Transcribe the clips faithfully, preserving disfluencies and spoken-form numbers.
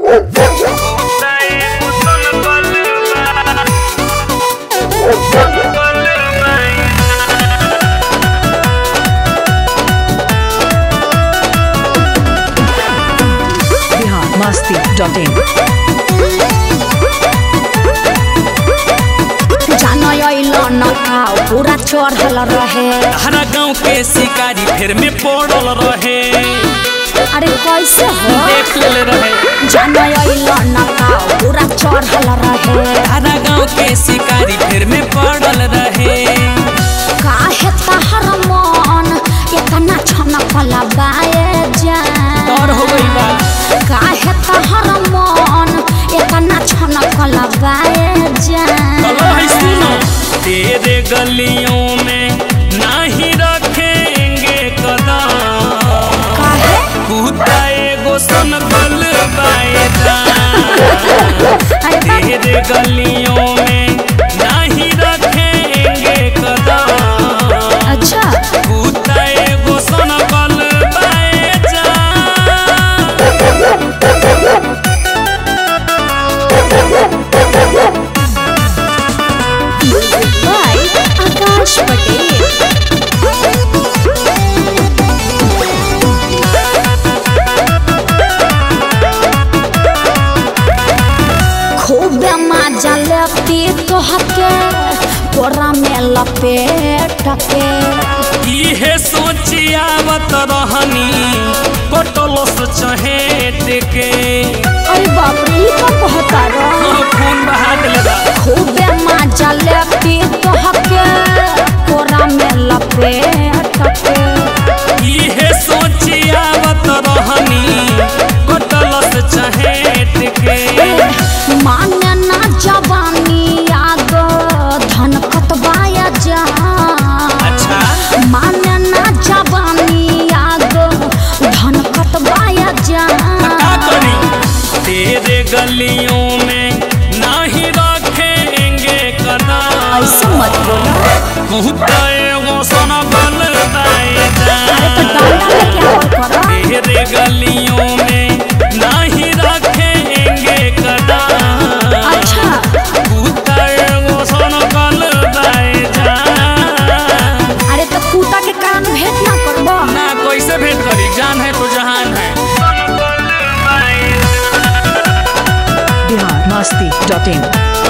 मस्ती dot इन। पूरा चढ़ल रहे हरा गाँव के शिकारी फिर में पड़ल रहे। अरे कैसे हो देख ले रहे पूरा चढ़ल रहे हरा गाँव के शिकारी फिर में पड़ल रहे। काहे तहर मन इतना छनकल बाए जान डर हो गई बा। काहे तहर मन इतना छनकल बाए जान सुनो तेरे गलियों में नहीं रखेंगे कदम। काहे कुत्ता एगो सनकल बाएगा। तेरे गलियों में नहीं रखेंगे कदम। अच्छा कुत्ता एगो सनकल बाएगा। आकाश पटेल खूब मजा लेती तोहके कोरा में लपेट के इहे सोची आवत रहनी पटलस चहेट के। अरे बाप रे का कहता रहा खून बहा देलबा। खूब मजा लेती तोहके कोरा में लपेट के इहे सोची आवत रहनी पटलस चहेट के। माने ना जवानी आग धन कतबाया जा। अच्छा माने ना जवानी आग धन कतबाया जा। का करी तेरे गलियों में नहीं रखेंगे कदम। ऐसे मत बोलो कुत्ता एगो सनकल बाएगा। तो डांडा लेके आओ करो तेरे गलियों में नहीं रखेंगे कदम। अच्छा कुत्ता एगो सनकल बाएगा। अरे तो कुत्ता के कारण भेंट ना करबो ना कैसे भेंट करी जान है तो जहान है। Bihar Masti dot in.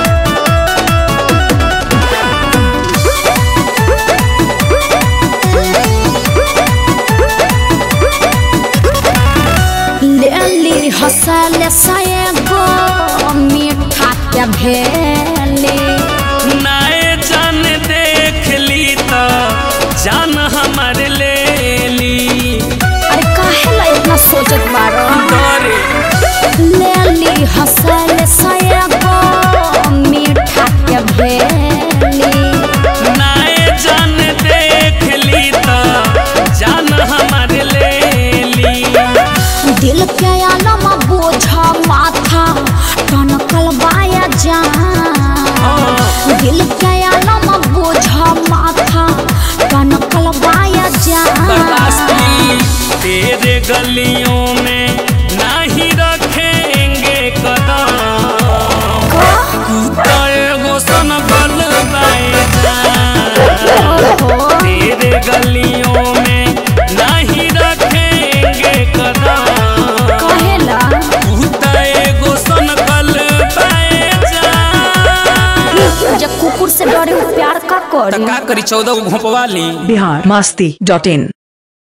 लेली हंसले सएगो मीठा के भेली नाए जान देख ली तो जान हमार ले ली। अरे काहे ला इतना सोचत बारो डरे लेली हंसले सएगो मीठा के भेली नाए जान देख ली तो जान हमार ले ली। दिल के आलम बोझ माथा टनकल बाया जा। दिल के आलम बोझ माथा टनकल बाया जा। तेरे गलियों में नहीं रखेंगे कदम। कुत्ता एगो सनकल बाएगा। तेरे गलियों में नहीं रखेंगे कदम। कहेला कुत्ता एगो सनकल बाएगा। जब कुकुर से डरे प्यार का तो करे का करी चौदह गो घोंपवा ली। बिहार मस्ती डॉट इन।